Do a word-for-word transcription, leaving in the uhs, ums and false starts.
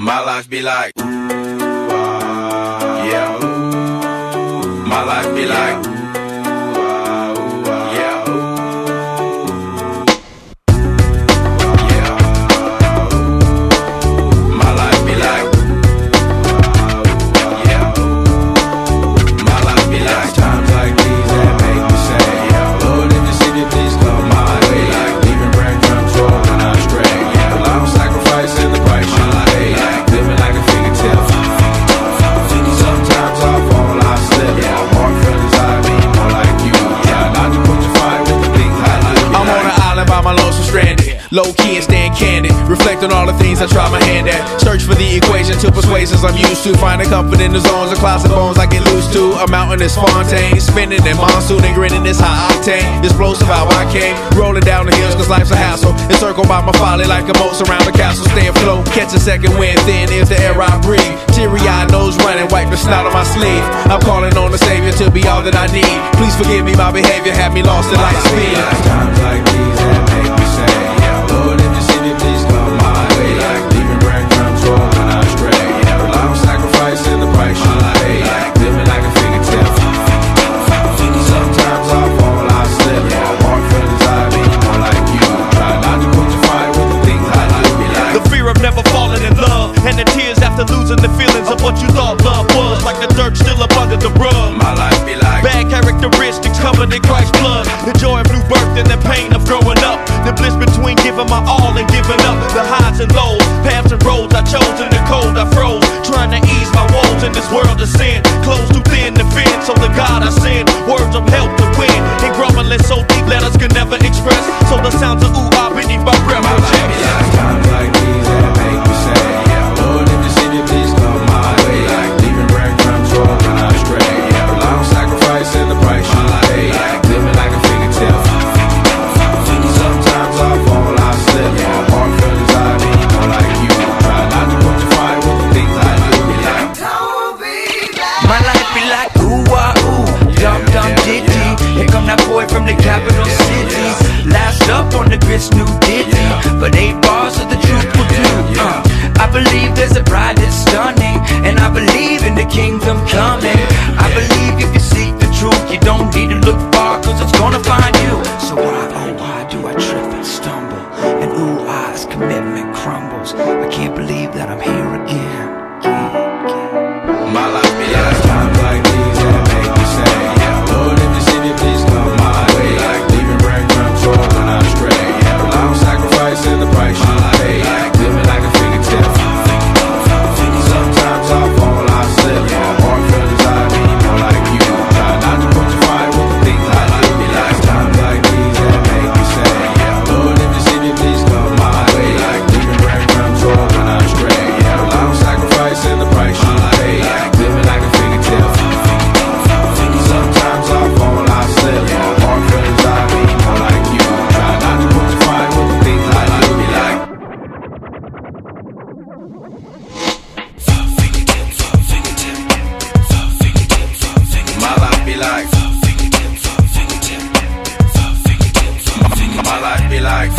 My life be like, ooh, ah, yeah, ooh. My life be like, ooh, ah, ooh, ah, yeah, ooh. Yeah, ooh. My life be like, ooh, ah, yeah, ooh. My life be like times like these that make me say, yeah, Lord, if the city please come my way, like leaving brand control when I stray. Yeah, I'm sacrificing the price you pay, like living like a figure tale. Sometimes I fall, I slip. Yeah, more feelings I be more like you. Yeah, not to put your fire with the things I do. I'm on an island by my lonesome stranded, low key and staying candid, reflect on all the things I try my hand at. Search for the equation to persuasions I'm used to, finding comfort in the zones of closet bones I get loose to. A mountain is Fontaine, spinning in monsoon and grinning this high octane. Explosive how I came, rolling down the hills cause life's a hassle. Encircled by my folly like a moat around the castle. Stay afloat, catch a second wind, thin is the air I breathe. Teary-eyed nose running, wipe the snot on my sleeve. I'm calling on the Savior to be all that I need. Please forgive me, my behavior had me lost in light speed. Times like these that make me say, yeah, Lord, if the city please come my way, like leaving brand control when I stray. Yeah, well, I'm sacrificing the price you pay, like living like a figure tale. Sometimes I fall, I slip. Yeah, more feelings I be more like you. Try not to put your fire with the things I do. Be like the fear of never falling in love, and the tears after losing the feelings of what you thought love was. Like the dirt still up under the rug. my life be like Bad characteristics covered in Christ's blood. The joy of new birth and the pain of growing up. The bliss between giving my all and giving up. The highs and lows, paths and roads I chose. In the cold I froze, trying to ease my woes in this world of sin. Close too thin to fit, so the God I send words of help to win. And grumbling so deep letters can never express. So the sounds of ooh ah beneath my breath my life be like times like these that make me say, yeah, Lord, if the city please come my way, like leaving brand control when I stray. Yeah, well, I'm sacrificing the price you pay, like living like a figure tale. Sometimes I fall, I slip. Yeah, more feelings I be more like you. Try not to put your fire with the things I do. Be like, my life be like ooh ah ooh, dum dum ditty. Here come that boy from the capital city. Last up on the grits, new ditty. But eight bars of the truth will do. Uh, I believe there's a bride that's stunning, and I believe in the kingdom coming. I believe if you seek the truth, you don't need to look far, cause it's gonna find you. So why, oh why do I trip and stumble? And ooh ah's commitment crumbles. I can't believe that I'm here again. my life be like times like these that make me say, yeah, Lord, if the city please come my way, like leaving brand control when I stray. Yeah, well, I'm sacrificing the price you pay, like living like a figure tale. Sometimes I fall, I slip. Yeah, more feelings I be more like you. Try not to put your fire with the things I do. Be like times like these that make me say, yeah, Lord, if the city please come my way, like leaving brand control when I stray. Yeah, well, I'm sacrificing the price you pay, like living like a figure tale. Sometimes I fall, I slip. Yeah, more feelings I be more like you. Try not to put your fire with the things I do. Be like my life be like my life be like